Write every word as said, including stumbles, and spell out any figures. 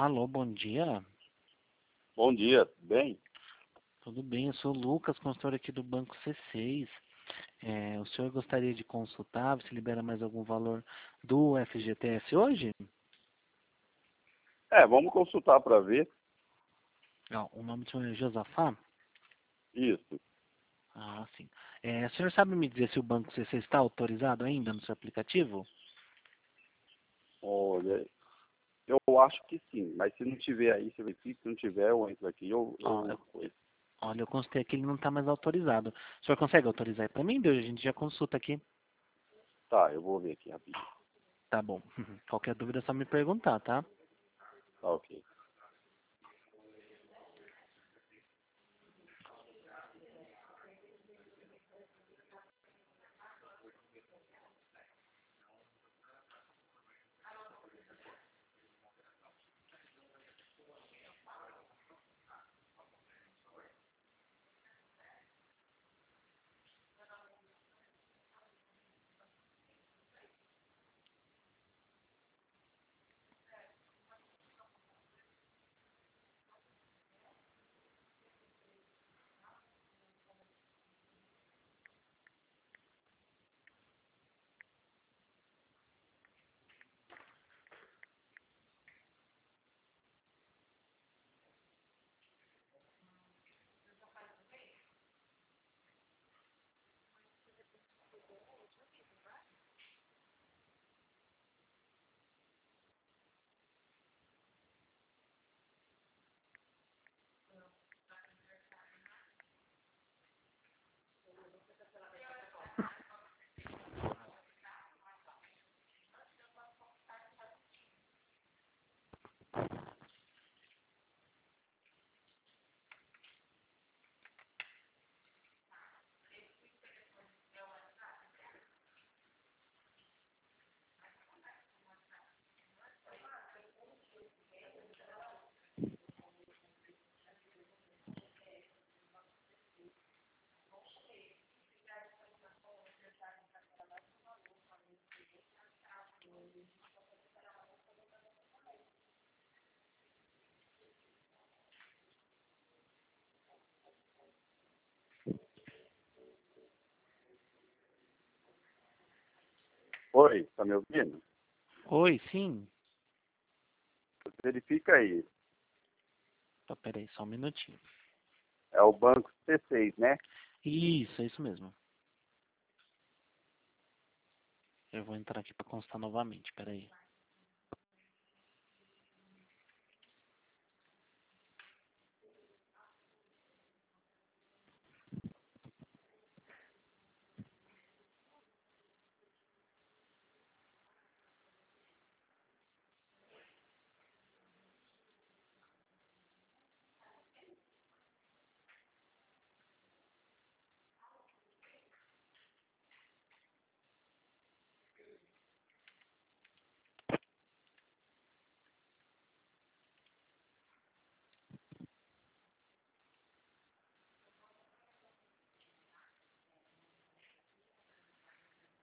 Alô, bom dia. Bom dia, tudo bem? Tudo bem? Eu sou o Lucas, consultor aqui do Banco C seis. É, o senhor gostaria de consultar se libera mais algum valor do F G T S hoje? É, vamos consultar para ver. Não, o nome do senhor é Josafá? Isso. Ah, sim. É, o senhor sabe me dizer se o Banco C seis está autorizado ainda no seu aplicativo? Olha, eu acho que sim, mas se não tiver aí, você verifica. Se não tiver, eu entro aqui. Eu, Ó, eu... eu- olha, eu consultei aqui, ele não está mais autorizado. O senhor consegue autorizar aí para mim? Deus, a gente já consulta aqui. Tá, eu vou ver aqui rapidinho. Tá bom. Qualquer dúvida é só me perguntar, tá? Tá, ok. Oi, tá me ouvindo? Oi, sim. Verifica aí. Tá, peraí, só um minutinho. É o banco C seis, né? Isso, é isso mesmo. Eu vou entrar aqui para constar novamente, peraí.